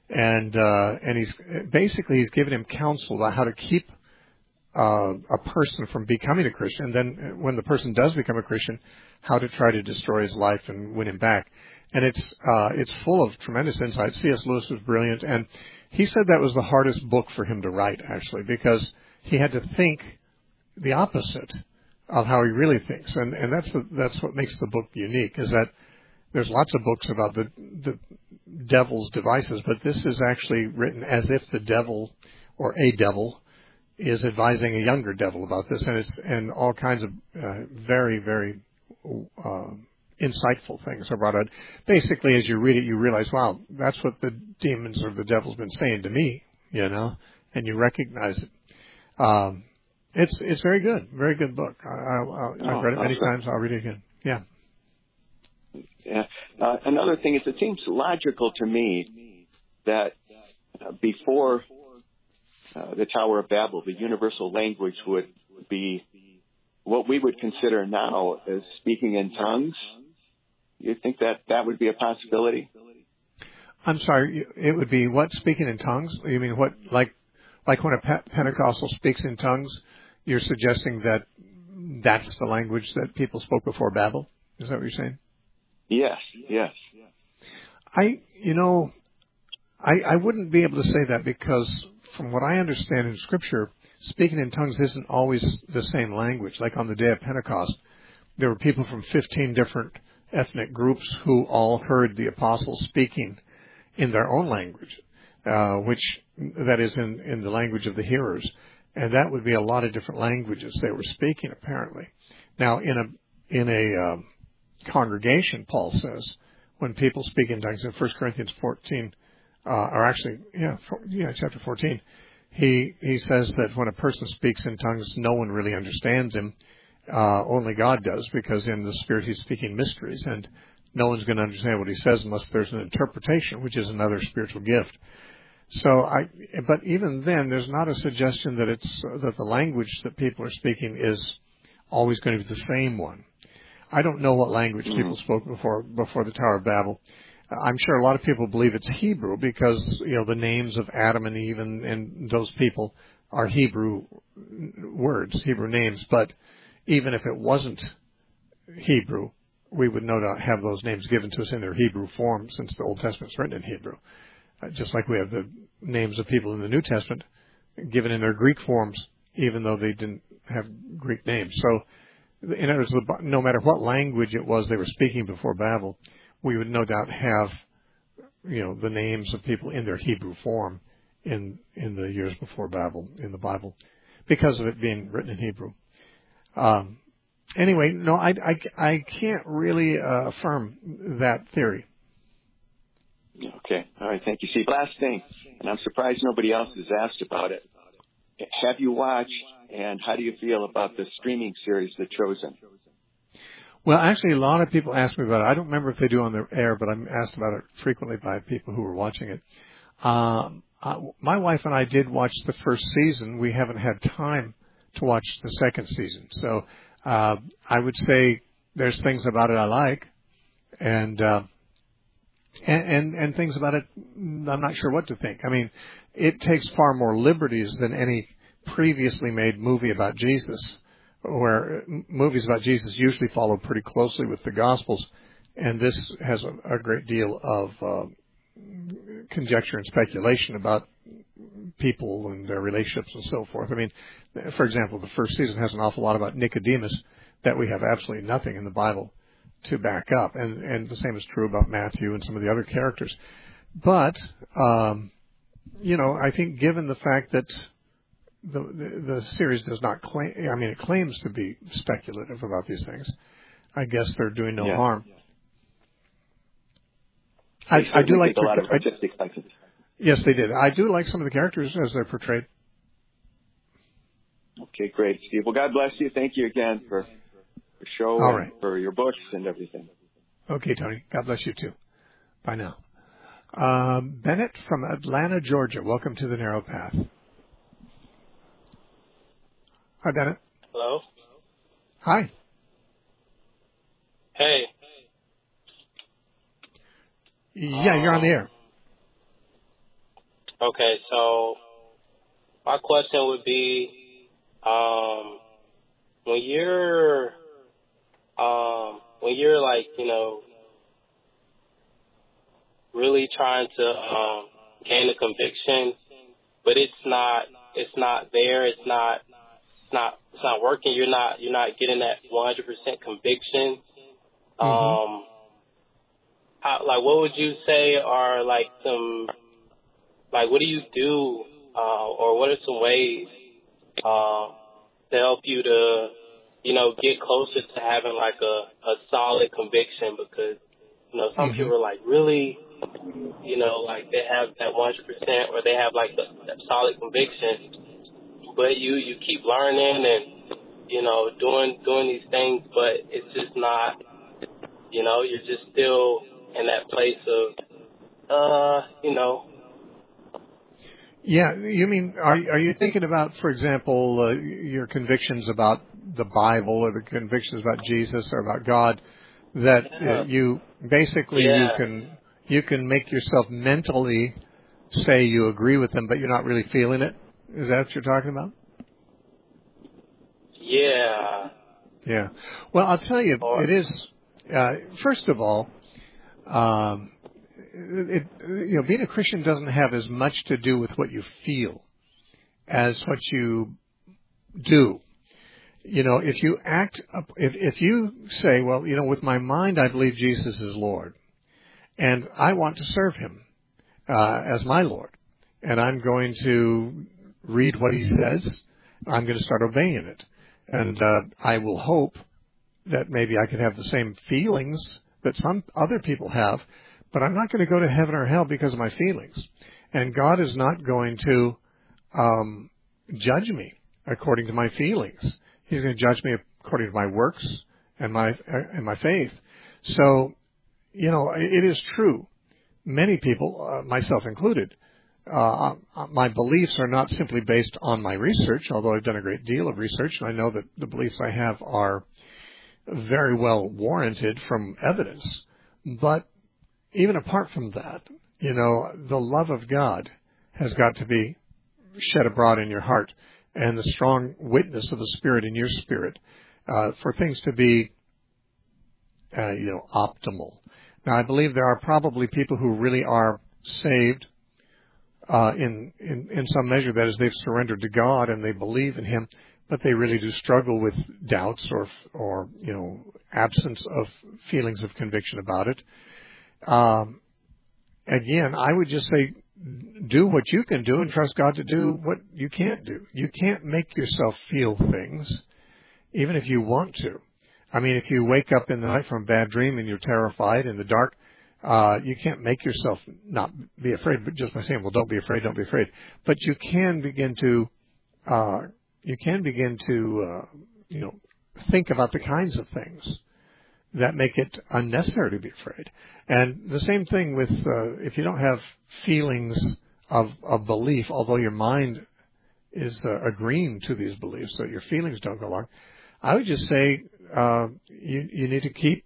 and uh, and he's basically he's given him counsel about how to keep uh, a person from becoming a Christian. Then, when the person does become a Christian, how to try to destroy his life and win him back. And it's uh, it's full of tremendous insight. C S. Lewis was brilliant, and he said that was the hardest book for him to write, actually, because he had to think the opposite of how he really thinks, and and that's the, that's what makes the book unique. Is that there's lots of books about the the devil's devices, but this is actually written as if the devil or a devil is advising a younger devil about this, and it's and all kinds of uh, very very uh, insightful things are brought out. Basically, as you read it, you realize, wow, that's what the demons or the devil's been saying to me, you know, and you recognize it. Um, it's it's very good, very good book. I, I, I've oh, read it many awesome. times. I'll read it again. Yeah. Yeah. Uh, another thing is, it seems logical to me that uh, before uh, the Tower of Babel, the universal language would be what we would consider now as speaking in tongues. You think that that would be a possibility? I'm sorry. It would be what, speaking in tongues? You mean what, like like when a Pe- Pentecostal speaks in tongues? You're suggesting that that's the language that people spoke before Babel? Is that what you're saying? Yes, yes. I, you know, I, I wouldn't be able to say that because from what I understand in Scripture, speaking in tongues isn't always the same language. Like on the day of Pentecost, there were people from fifteen different ethnic groups who all heard the apostles speaking in their own language, uh, which, that is in, in the language of the hearers. And that would be a lot of different languages they were speaking, apparently. Now, in a, in a, um, congregation, Paul says, when people speak in tongues in First Corinthians fourteen, uh, or actually, yeah, for, yeah, chapter fourteen, he he says that when a person speaks in tongues, no one really understands him. Uh, only God does, because in the Spirit he's speaking mysteries, and no one's going to understand what he says unless there's an interpretation, which is another spiritual gift. So, I, but even then, there's not a suggestion that it's that the language that people are speaking is always going to be the same one. I don't know what language mm-hmm. people spoke before before the Tower of Babel. I'm sure a lot of people believe it's Hebrew because, you know, the names of Adam and Eve and, and those people are Hebrew words, Hebrew names. But even if it wasn't Hebrew, we would no doubt have those names given to us in their Hebrew form, since the Old Testament's written in Hebrew. Uh, just like we have the names of people in the New Testament given in their Greek forms, even though they didn't have Greek names. So, in other words, no matter what language it was they were speaking before Babel, we would no doubt have, you know, the names of people in their Hebrew form in in the years before Babel in the Bible, because of it being written in Hebrew. Um, anyway, no, I, I, I can't really uh, affirm that theory. Okay. All right. Thank you. See, last thing, and I'm surprised nobody else has asked about it. Have you watched, and how do you feel about the streaming series, The Chosen? Well, actually, a lot of people ask me about it. I don't remember if they do on the air, but I'm asked about it frequently by people who are watching it. Um, uh, my wife and I did watch the first season. We haven't had time to watch the second season. So uh, I would say there's things about it I like, and, uh, and and and things about it I'm not sure what to think. I mean, it takes far more liberties than any previously made movie about Jesus, where movies about Jesus usually follow pretty closely with the Gospels, and this has a, a great deal of uh, conjecture and speculation about people and their relationships and so forth. I mean, for example, the first season has an awful lot about Nicodemus that we have absolutely nothing in the Bible to back up, and, and the same is true about Matthew and some of the other characters. But, um, you know, I think given the fact that The, the the series does not claim, I mean, it claims to be speculative about these things. I guess they're doing no yeah. harm. I, I do like a lot of I, artistic license. Yes, they did. I do like some of the characters as they're portrayed. Okay, great, Steve. Well, God bless you. Thank you again for the show All and right. for your books and everything. Okay, Tony. God bless you, too. Bye now. Um, Bennett from Atlanta, Georgia. Welcome to the Narrow Path. Hi, Bennett. Hello. Hi. Hey. Yeah, you're on the air. Okay, so my question would be, um, when you're, um, when you're like, you know, really trying to um, gain a conviction, but it's not, it's not there, it's not, it's not, it's not working. You're not, you're not getting that one hundred percent conviction. Mm-hmm. Um, how, like, what would you say are like some, like, what do you do, uh, or what are some ways uh, to help you to, you know, get closer to having like a, a solid conviction? Because, you know, some Mm-hmm. people are like really, you know, like they have that one hundred percent or they have like the, that solid conviction, but you, you keep learning and, you know, doing, doing these things, but it's just not, you know, you're just still in that place of, uh, you know. Yeah, you mean, are, are you thinking about, for example, uh, your convictions about the Bible or the convictions about Jesus or about God, that uh, you basically Yeah. you can you can make yourself mentally say you agree with them, but you're not really feeling it? Is that what you're talking about? Yeah. Yeah. Well, I'll tell you, it is, uh, first of all, um, it, you know, being a Christian doesn't have as much to do with what you feel as what you do. You know, if you act, if, if you say, well, you know, with my mind I believe Jesus is Lord, and I want to serve Him uh, as my Lord, and I'm going to read what He says, I'm going to start obeying it. And uh, I will hope that maybe I could have the same feelings that some other people have, but I'm not going to go to heaven or hell because of my feelings. And God is not going to um, judge me according to my feelings. He's going to judge me according to my works and my and my faith. So, you know, it is true. Many people, uh, myself included, uh, my beliefs are not simply based on my research, although I've done a great deal of research, and I know that the beliefs I have are very well warranted from evidence. But even apart from that, you know, the love of God has got to be shed abroad in your heart, and the strong witness of the Spirit in your spirit, uh, for things to be, uh, you know, optimal. Now, I believe there are probably people who really are saved uh, in, in in some measure. That is, they've surrendered to God and they believe in Him, but they really do struggle with doubts or or you know absence of feelings of conviction about it. Um, again, I would just say, do what you can do and trust God to do what you can't do. You can't make yourself feel things, even if you want to. I mean, if you wake up in the night from a bad dream and you're terrified in the dark, uh, you can't make yourself not be afraid, but just by saying, well, don't be afraid, don't be afraid. But you can begin to, uh, you can begin to, uh, you know, think about the kinds of things that make it unnecessary to be afraid. And the same thing with, uh, if you don't have feelings of, of belief, although your mind is uh, agreeing to these beliefs, so your feelings don't go along, I would just say uh, you, you need to keep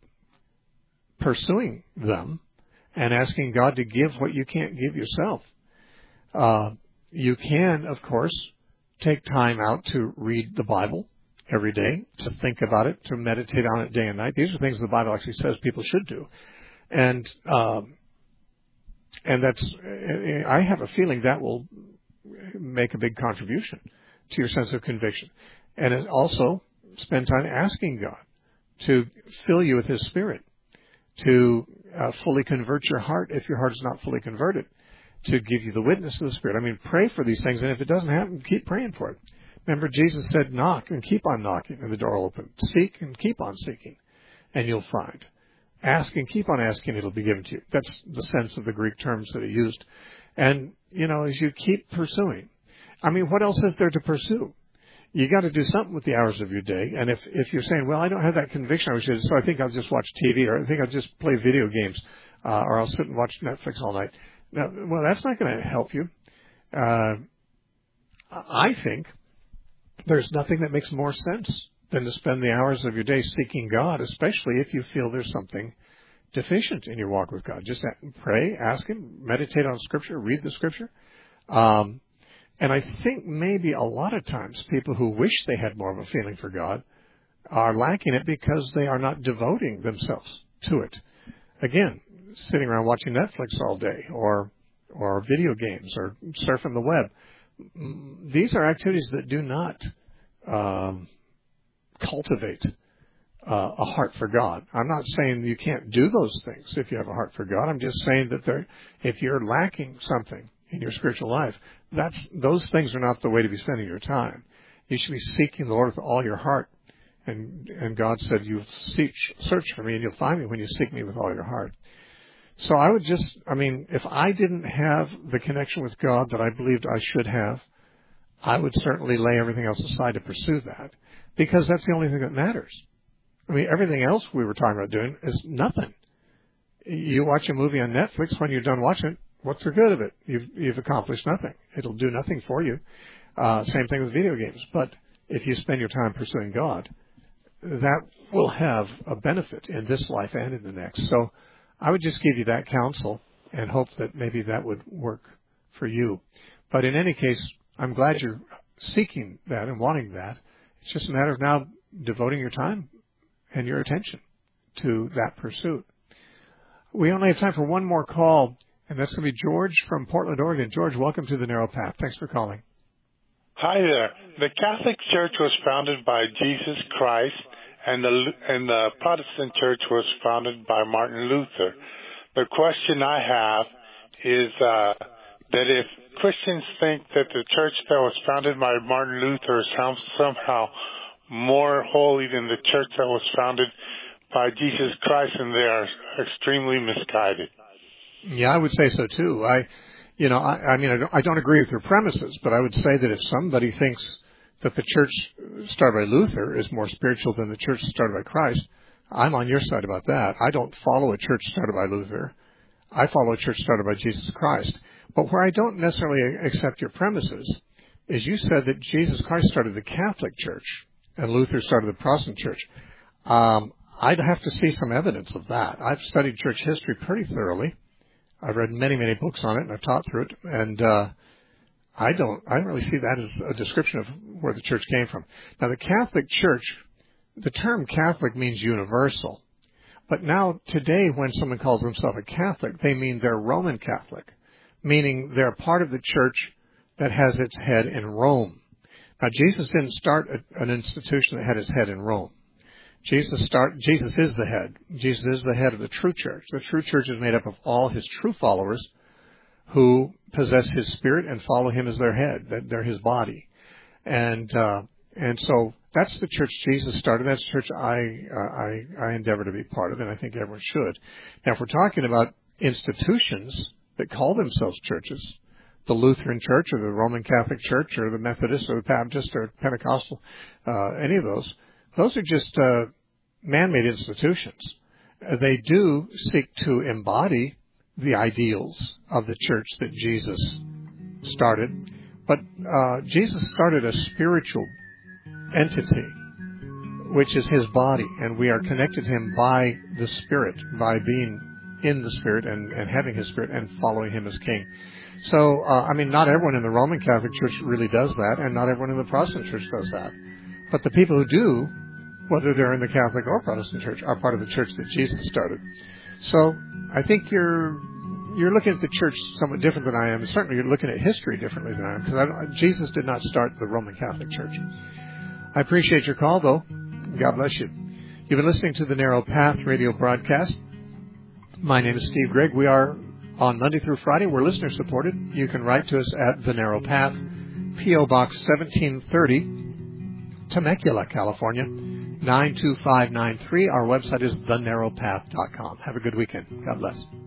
pursuing them and asking God to give what you can't give yourself. Uh, you can, of course, take time out to read the Bible every day, to think about it, to meditate on it day and night. These are things the Bible actually says people should do. And um, and that's, I have a feeling that will make a big contribution to your sense of conviction. And it also spend time asking God to fill you with His Spirit, to uh, fully convert your heart if your heart is not fully converted, to give you the witness of the Spirit. I mean, pray for these things, and if it doesn't happen, keep praying for it. Remember, Jesus said, knock and keep on knocking, and the door will open. Seek and keep on seeking, and you'll find. Ask and keep on asking, it'll be given to you. That's the sense of the Greek terms that He used. And, you know, as you keep pursuing, I mean, what else is there to pursue? You got to do something with the hours of your day. And if, if you're saying, well, I don't have that conviction, I should, so I think I'll just watch T V, or I think I'll just play video games, uh, or I'll sit and watch Netflix all night. Now, well, that's not going to help you. Uh, I think there's nothing that makes more sense than to spend the hours of your day seeking God, especially if you feel there's something deficient in your walk with God. Just pray, ask Him, meditate on Scripture, read the Scripture. Um, and I think maybe a lot of times people who wish they had more of a feeling for God are lacking it because they are not devoting themselves to it. Again, sitting around watching Netflix all day, or or video games, or surfing the web. These are activities that do not um, cultivate uh, a heart for God. I'm not saying you can't do those things if you have a heart for God. I'm just saying that there, if you're lacking something in your spiritual life, that's those things are not the way to be spending your time. You should be seeking the Lord with all your heart. And and God said, "You seek, search for me, and you'll find me when you seek me with all your heart." So I would just, I mean, if I didn't have the connection with God that I believed I should have, I would certainly lay everything else aside to pursue that, because that's the only thing that matters. I mean, everything else we were talking about doing is nothing. You watch a movie on Netflix, when you're done watching it, what's the good of it? You've, you've accomplished nothing. It'll do nothing for you. Uh, same thing with video games. But if you spend your time pursuing God, that will have a benefit in this life and in the next. So I would just give you that counsel and hope that maybe that would work for you. But in any case, I'm glad you're seeking that and wanting that. It's just a matter of now devoting your time and your attention to that pursuit. We only have time for one more call, and that's going to be George from Portland, Oregon. George, welcome to the Narrow Path. Thanks for calling. Hi there. The Catholic Church was founded by Jesus Christ, and the and the Protestant Church was founded by Martin Luther. The question I have is uh, that if Christians think that the church that was founded by Martin Luther is somehow more holy than the church that was founded by Jesus Christ, and they are extremely misguided. Yeah, I would say so too. I, you know, I, I mean, I don't, I don't agree with your premises, but I would say that if somebody thinks that the church started by Luther is more spiritual than the church started by Christ, I'm on your side about that. I don't follow a church started by Luther. I follow a church started by Jesus Christ. But where I don't necessarily accept your premises is you said that Jesus Christ started the Catholic Church and Luther started the Protestant Church. Um, I'd have to see some evidence of that. I've studied church history pretty thoroughly. I've read many, many books on it, and I've taught through it. And uh, I don't, I don't really see that as a description of where the church came from. Now, the Catholic Church, the term Catholic means universal. But now, today, when someone calls themselves a Catholic, they mean they're Roman Catholic, meaning they're part of the church that has its head in Rome. Now, Jesus didn't start a, an institution that had its head in Rome. Jesus start, Jesus is the head. Jesus is the head of the true church. The true church is made up of all his true followers who possess his spirit and follow him as their head. That they're his body. And uh, and so that's the church Jesus started. That's the church I, uh, I I endeavor to be part of, and I think everyone should. Now, if we're talking about institutions that call themselves churches, the Lutheran Church or the Roman Catholic Church or the Methodist or the Baptist or Pentecostal, uh, any of those, those are just uh, man-made institutions. Uh, they do seek to embody the ideals of the church that Jesus started, but uh, Jesus started a spiritual entity, which is his body, and we are connected to him by the Spirit, by being in the Spirit and, and having his Spirit and following him as King. So, uh, I mean, not everyone in the Roman Catholic Church really does that, and not everyone in the Protestant Church does that. But the people who do, whether they're in the Catholic or Protestant Church, are part of the church that Jesus started. So, I think you're you're looking at the church somewhat different than I am. Certainly, you're looking at history differently than I am, because Jesus did not start the Roman Catholic Church. I appreciate your call, though. God bless you. You've been listening to the Narrow Path radio broadcast. My name is Steve Gregg. We are on Monday through Friday. We're listener-supported. You can write to us at The Narrow Path, P O. Box seventeen thirty, Temecula, California, nine two five nine three. Our website is the narrow path dot com. Have a good weekend. God bless.